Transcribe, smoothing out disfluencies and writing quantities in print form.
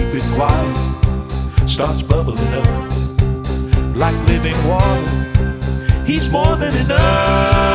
keep it quiet starts bubbling up like living water. He's more than enough.